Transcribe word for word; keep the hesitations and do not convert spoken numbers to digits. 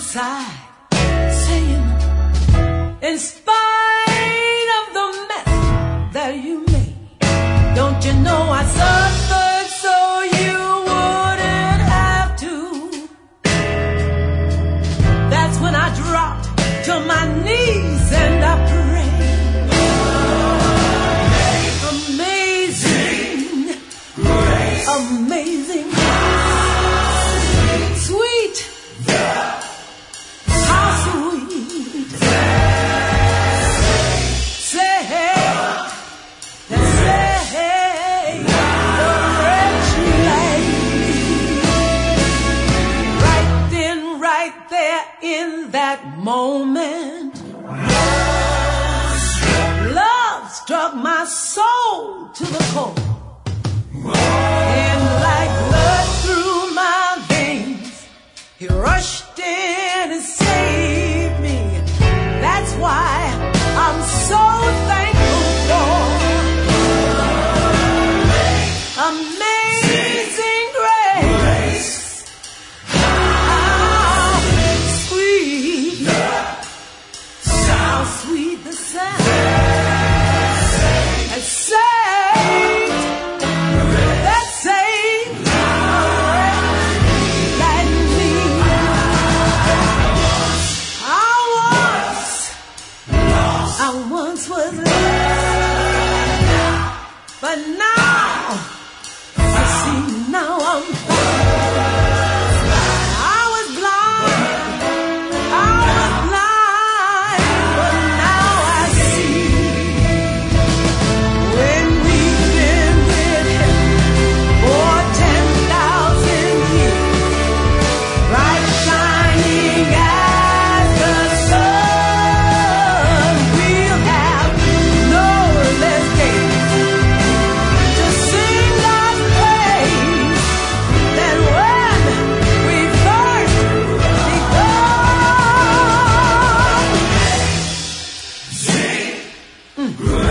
side, saying, in spite of the mess that you made, don't you know I suffered so you wouldn't have to. That's when I dropped to my knees and I prayed. Amazing grace, amazing grace, sweet, how sweet, say, say, the wretch like me. Right then, right there in that moment, love struck my soul to the core. And like blood through my veins, he rushed in and saved me. That's why I'm so thankful for amazing grace. How sweet, how sweet the sound that saved, that saved a wretch like me. I once, I once was lost, but now, I see, now I'm found. I was blind, I was blind, but now I see. When we've been with him for ten thousand years, bright shining as the sun, we'll have no less days to sing God's praise than when we first begun. Sing grace.